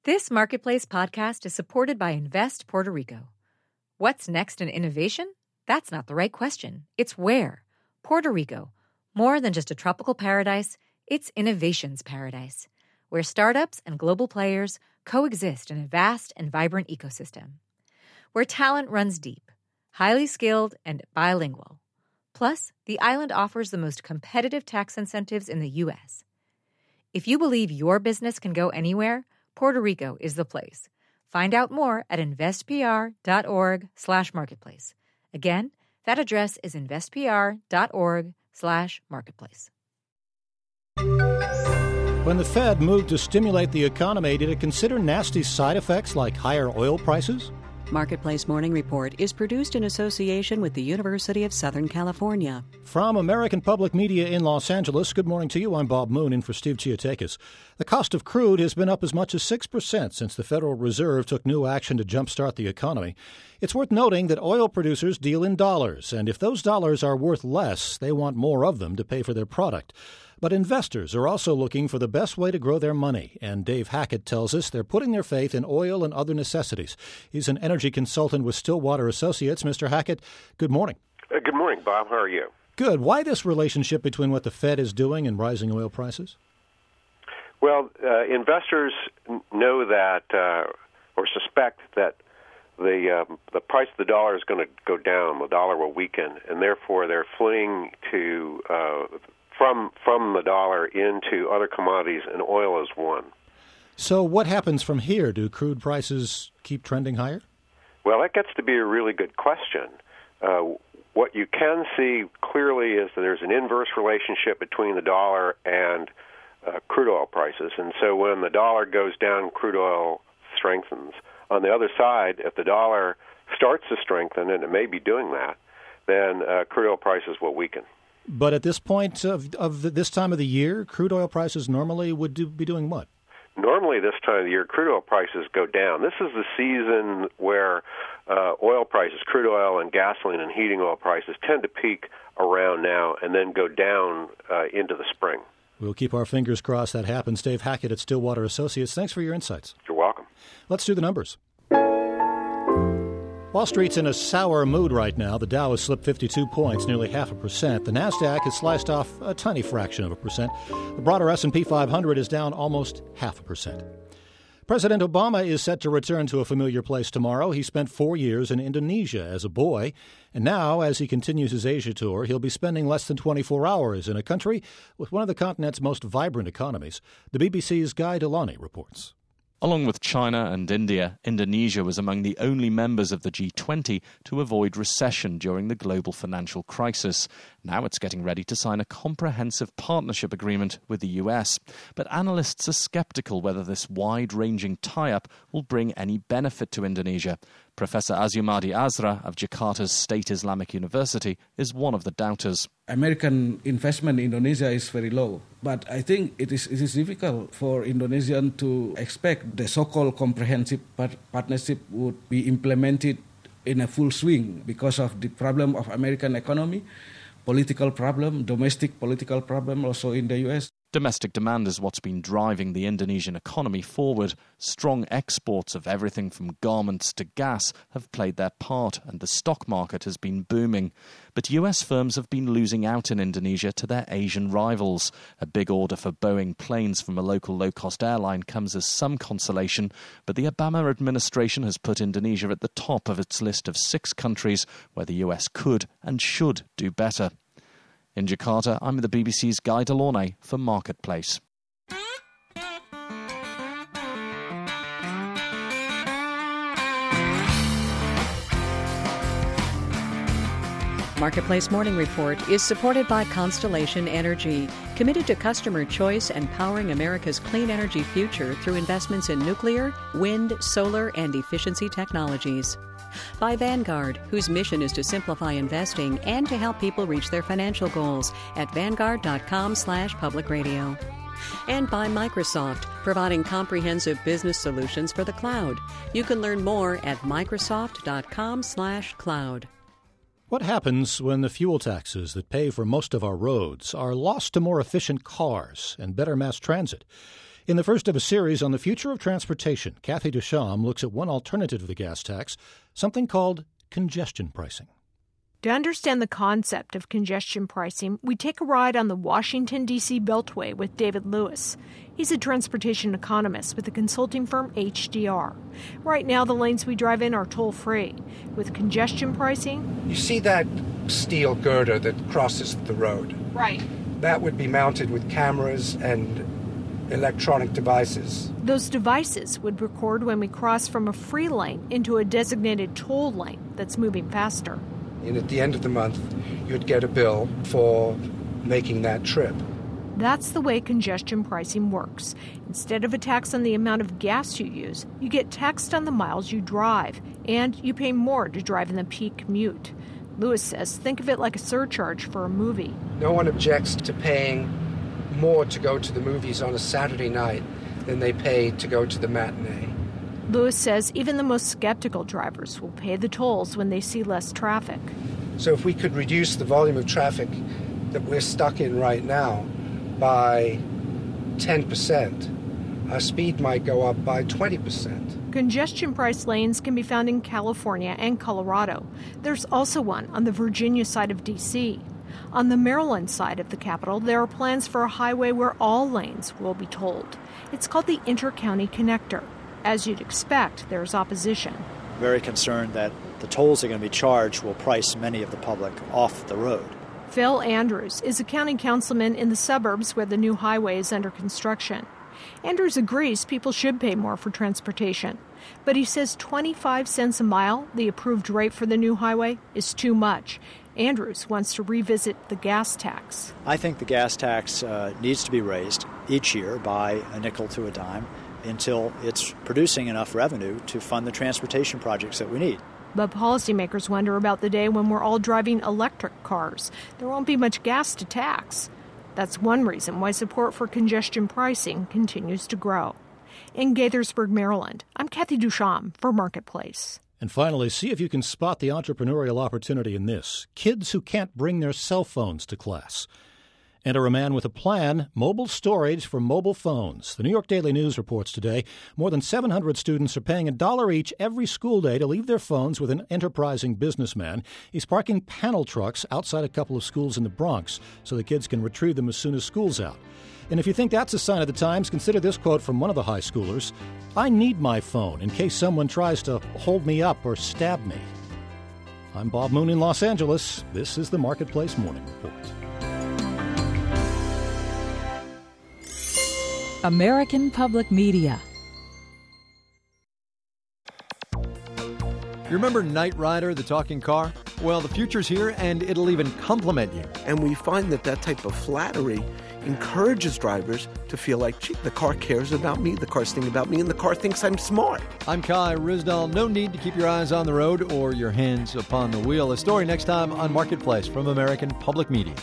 This Marketplace podcast is supported by Invest Puerto Rico. What's next in innovation? That's not the right question. It's where. Puerto Rico. More than just a tropical paradise, it's innovation's paradise, where startups and global players coexist in a vast and vibrant ecosystem. Where talent runs deep, highly skilled, and bilingual. Plus, the island offers the most competitive tax incentives in the U.S. If you believe your business can go anywhere, Puerto Rico is the place. Find out more at investpr.org/marketplace. Again, that address is investpr.org/marketplace. When the Fed moved to stimulate the economy, did it consider nasty side effects like higher oil prices? Marketplace Morning Report is produced in association with the University of Southern California. From American Public Media in Los Angeles, good morning to you. I'm Bob Moon in for Steve Chiotakis. The cost of crude has been up as much as 6% since the Federal Reserve took new action to jumpstart the economy. It's worth noting that oil producers deal in dollars, and if those dollars are worth less, they want more of them to pay for their product. But investors are also looking for the best way to grow their money, and Dave Hackett tells us they're putting their faith in oil and other necessities. He's an energy consultant with Stillwater Associates. Mr. Hackett, good morning. Good morning, Bob. How are you? Good. Why this relationship between what the Fed is doing and rising oil prices? Well, investors know that or suspect that the price of the dollar is going to go down. The dollar will weaken, and therefore they're fleeing to from the dollar into other commodities, and oil is one. So what happens from here? Do crude prices keep trending higher? Well, that gets to be a really good question. What you can see clearly is that there's an inverse relationship between the dollar and crude oil prices. And so when the dollar goes down, crude oil strengthens. On the other side, if the dollar starts to strengthen, and it may be doing that, then crude oil prices will weaken. But at this point of this time of the year, crude oil prices normally would be doing what? Normally this time of the year, crude oil prices go down. This is the season where oil prices, crude oil and gasoline and heating oil prices tend to peak around now and then go down into the spring. We'll keep our fingers crossed that happens. Dave Hackett at Stillwater Associates, thanks for your insights. You're welcome. Let's do the numbers. Wall Street's in a sour mood right now. The Dow has slipped 52 points, nearly 0.5%. The Nasdaq has sliced off a tiny fraction of a percent. The broader S&P 500 is down almost 0.5%. President Obama is set to return to a familiar place tomorrow. He spent 4 years in Indonesia as a boy, and now, as he continues his Asia tour, he'll be spending less than 24 hours in a country with one of the continent's most vibrant economies. The BBC's Guy Delany reports. Along with China and India, Indonesia was among the only members of the G20 to avoid recession during the global financial crisis. Now it's getting ready to sign a comprehensive partnership agreement with the US. But analysts are skeptical whether this wide-ranging tie-up will bring any benefit to Indonesia. Professor Azumadi Azra of Jakarta's State Islamic University is one of the doubters. American investment in Indonesia is very low, but I think it is difficult for Indonesians to expect the so-called comprehensive partnership would be implemented in a full swing because of the problem of American economy, political problem, domestic political problem also in the U.S. Domestic demand is what's been driving the Indonesian economy forward. Strong exports of everything from garments to gas have played their part, and the stock market has been booming. But US firms have been losing out in Indonesia to their Asian rivals. A big order for Boeing planes from a local low-cost airline comes as some consolation, but the Obama administration has put Indonesia at the top of its list of 6 countries where the US could and should do better. In Jakarta, I'm the BBC's Guy Delany for Marketplace. Marketplace Morning Report is supported by Constellation Energy, committed to customer choice and powering America's clean energy future through investments in nuclear, wind, solar, and efficiency technologies. By Vanguard, whose mission is to simplify investing and to help people reach their financial goals at Vanguard.com/public radio. And by Microsoft, providing comprehensive business solutions for the cloud. You can learn more at Microsoft.com/cloud. What happens when the fuel taxes that pay for most of our roads are lost to more efficient cars and better mass transit? In the first of a series on the future of transportation, Kathy Dusham looks at one alternative to the gas tax, something called congestion pricing. To understand the concept of congestion pricing, we take a ride on the Washington, D.C. Beltway with David Lewis. He's a transportation economist with the consulting firm HDR. Right now, the lanes we drive in are toll-free. With congestion pricing... You see that steel girder that crosses the road? Right. That would be mounted with cameras and electronic devices. Those devices would record when we cross from a free lane into a designated toll lane that's moving faster. And at the end of the month, you'd get a bill for making that trip. That's the way congestion pricing works. Instead of a tax on the amount of gas you use, you get taxed on the miles you drive, and you pay more to drive in the peak commute. Lewis says, think of it like a surcharge for a movie. No one objects to paying more to go to the movies on a Saturday night than they pay to go to the matinee. Lewis says even the most skeptical drivers will pay the tolls when they see less traffic. So if we could reduce the volume of traffic that we're stuck in right now by 10%, our speed might go up by 20%. Congestion price lanes can be found in California and Colorado. There's also one on the Virginia side of D.C. On the Maryland side of the capital, there are plans for a highway where all lanes will be tolled. It's called the Inter-County Connector. As you'd expect, there's opposition. Very concerned that the tolls that are going to be charged will price many of the public off the road. Phil Andrews is a county councilman in the suburbs where the new highway is under construction. Andrews agrees people should pay more for transportation, but he says 25 cents a mile, the approved rate for the new highway, is too much. Andrews wants to revisit the gas tax. I think the gas tax needs to be raised each year by a nickel to a dime until it's producing enough revenue to fund the transportation projects that we need. But policymakers wonder about the day when we're all driving electric cars. There won't be much gas to tax. That's one reason why support for congestion pricing continues to grow. In Gaithersburg, Maryland, I'm Kathy Dusham for Marketplace. And finally, see if you can spot the entrepreneurial opportunity in this. Kids who can't bring their cell phones to class. Enter a man with a plan, mobile storage for mobile phones. The New York Daily News reports today more than 700 students are paying $1 each every school day to leave their phones with an enterprising businessman. He's parking panel trucks outside a couple of schools in the Bronx so the kids can retrieve them as soon as school's out. And if you think that's a sign of the times, consider this quote from one of the high schoolers. I need my phone in case someone tries to hold me up or stab me. I'm Bob Moon in Los Angeles. This is the Marketplace Morning Report. American Public Media. You remember Knight Rider, the talking car? Well, the future's here, and it'll even compliment you. And we find that type of flattery encourages drivers to feel like, gee, the car cares about me, the car's thinking about me, and the car thinks I'm smart. I'm Kai Ryssdal. No need to keep your eyes on the road or your hands upon the wheel. A story next time on Marketplace from American Public Media.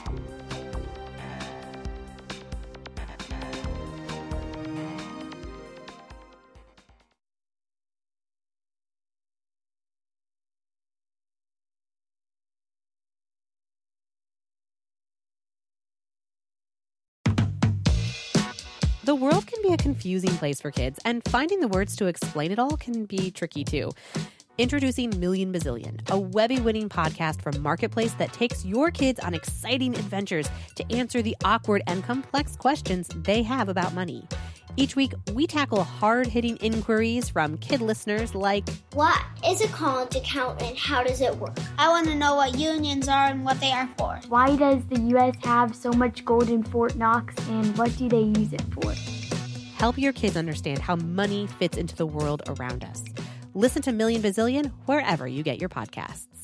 The world can be a confusing place for kids, and finding the words to explain it all can be tricky too. Introducing Million Bazillion, a Webby-winning podcast from Marketplace that takes your kids on exciting adventures to answer the awkward and complex questions they have about money. Each week, we tackle hard-hitting inquiries from kid listeners like, what is a college account and how does it work? I want to know what unions are and what they are for. Why does the U.S. have so much gold in Fort Knox and what do they use it for? Help your kids understand how money fits into the world around us. Listen to Million Bazillion wherever you get your podcasts.